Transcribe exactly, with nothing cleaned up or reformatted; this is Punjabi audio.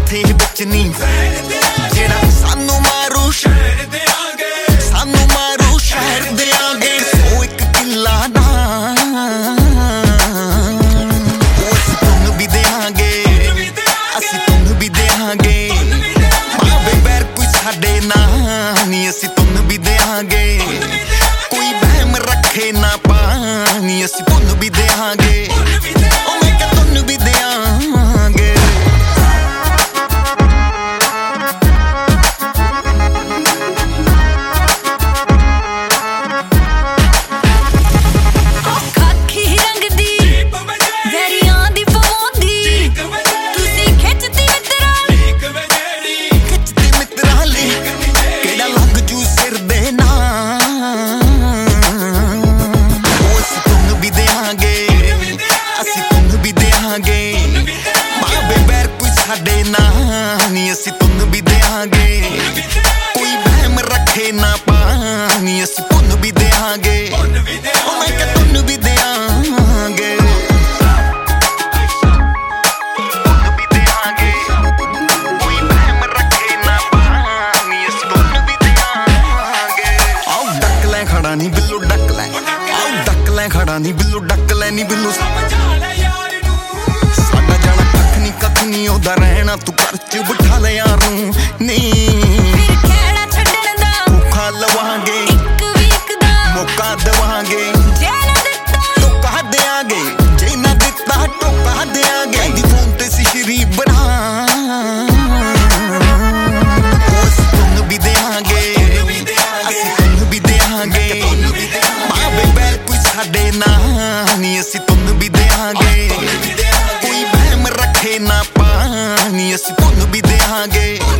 ਮੱਥੇ ਵਿੱਚ ਨੀ ਜਿਹੜਾ ਸਾਨੂੰ ਮਾਰੂ ਸ਼ਹਿਰ ਦਿਆਂਗੇ ਸਾਨੂੰ ਮਾਰੂ ਸ਼ਹਿਰ ਦਿਆਂਗੇ ਸੌ ਇੱਕ ਕਿੱਲਾ ਨਾ ਉਹ ਅਸੀਂ ਤੁਹਾਨੂੰ ਵੀ ਦਿਆਂਗੇ ਅਸੀਂ ਤੁਹਾਨੂੰ ਵੀ ਦਿਆਂਗੇ ਭਾਵੇਂ ਬੈਰ ਕੋਈ ਸਾਡੇ ਨਾਲ ਨੀ ਅਸੀਂ ਤੁਹਾਨੂੰ ਵੀ ਦਿਆਂਗੇ ਕੋਈ ਵਹਿਮ ਰੱਖੇ ਨਾ ਪਾਣੀ ਅਸੀਂ ਤੁਹਾਨੂੰ ਵੀ ਦਿਆਂਗੇ ਉਹ ਮੈਂ ਕਿਹਾ ਤੁਹਾਨੂੰ ਵੀ ਦਿਆਂਗੇ ਭਾਵੇਂ ਬੈਰ ਕੋਈ ਸਾਡੇ ਨਾਲ ਨੀ ਅਸੀਂ ਤੁਹਾਨੂੰ ਵੀ ਦਿਆਂਗੇ ਕੋਈ ਵਹਿਮ ਰੱਖੇ ਨਾ ਪਾਣੀ ਅਸੀਂ ਤੁਹਾਨੂੰ ਵੀ ਦਿਆਂਗੇ ਉਹ ਮੈਂ ਕਿਹਾ ਤੁਹਾਨੂੰ ਵੀ ਦਿਆਂਗੇ ਤੁਹਾਨੂੰ ਵੀ ਦਿਆਂਗੇ ਕੋਈ ਵਹਿਮ ਰੱਖੇ ਨਾ ਪਾਣੀ ਅਸੀਂ ਤੁਹਾਨੂੰ ਵੀ ਦਿਆਂਗੇ ਆਓ ਡੱਕ ਲੈ ਖੜਾ ਨੀ ਬਿੱਲੂ ਡੱਕ ਲੈ ਆਓ ਡੱਕ ਲੈ ਖੜਾ ਨੀ ਬਿੱਲੂ ਡੱਕ ਲੈ ਨੀ ਬਿੱਲੂ ਨੀ ਉਹਦਾ ਰਹਿਣਾ ਤੂੰ ਘਰ ਚ ਬਿਠਾ ਲੈ ਯਾਰ ਨੂੰ ਨੀ ਫਿਰ ਖੇੜਾ ਛੱਡਣ ਦਾ ਭੁੱਖਾ ਲਵਾਂਗੇ ਇੱਕ ਵੀਕ ਦਾ ਮੌਕਾ ਦੇਵਾਂਗੇ ਜੇ ਨਾ ਦਿੱਤਾ ਟੋਕਾ ਦਿਆਂਗੇ ਜੇ ਨਾ ਦਿੱਤਾ ਟੋਕਾ ਦਿਆਂਗੇ ਦੀ ਫੋਨ ਤੇ ਸੀ ਸ਼ਰੀ ਬਣਾ ਅਸੀਂ ਤੁਹਾਨੂੰ ਵੀ ਦਿਆਂਗੇ ਅਸੀਂ ਤੁਹਾਨੂੰ ਵੀ ਦਿਆਂਗੇ ਭਾਵੇਂ ਬੈਰ ਕੋਈ ਸਾਡੇ ਨਾਲ ਨੀ ਅਸੀਂ ਤੁਹਾਨੂੰ ਵੀ ਦਿਆਂਗੇ ਕੋਈ ਵਹਿਮ ਰੱਖੇ ਨਾ ਪਾਣੀ ਅਸੀਂ ਤੁਹਾਨੂੰ ਵੀ ਦਿਆਂਗੇ